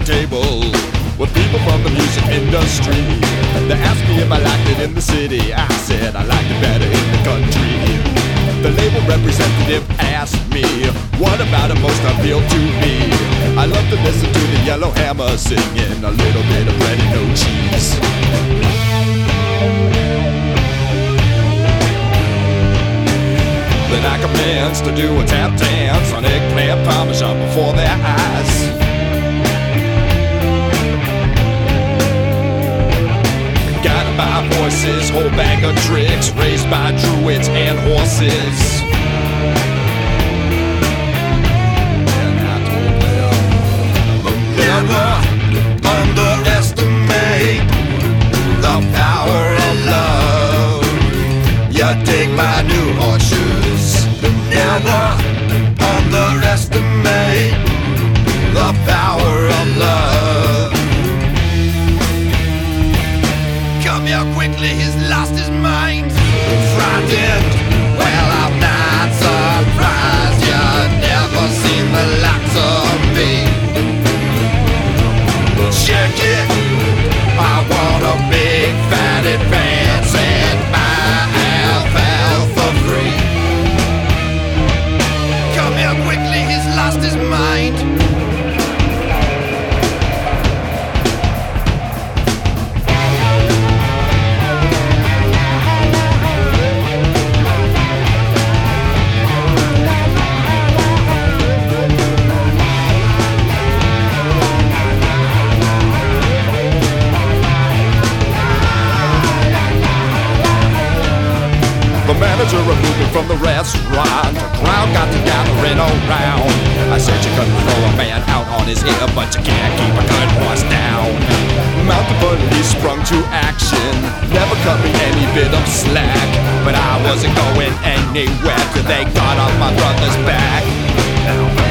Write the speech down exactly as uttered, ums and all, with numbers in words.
table with people from the music industry. They asked me if I liked it in the city. I said I liked it better in the country. The label representative asked me, what about it most appealed to me? I love to listen to the Yellow Hammer singing a little bit of bread and no cheese. Then I commenced to do a tap dance on eggplant parmesan before their eyes. Guided by voices, whole bag of tricks, raised by druids and horses. And I told them, never underestimate the power of love. You take my new horseshoes. Never underestimate the power of love. Come here quickly, he's lost his mind. Frightened, well I'm not surprised. You've never seen the likes of me. Check it, I want a big fat advance and my alfalfa free. Come here quickly, he's lost his mind. The manager removed me from the restaurant. The crowd got to gathering around. I said you couldn't throw a man out on his ear, but you can't keep a good horse down. Mounted police sprung to action, never cut me any bit of slack. But I wasn't going anywhere till they got on my brother's back. Now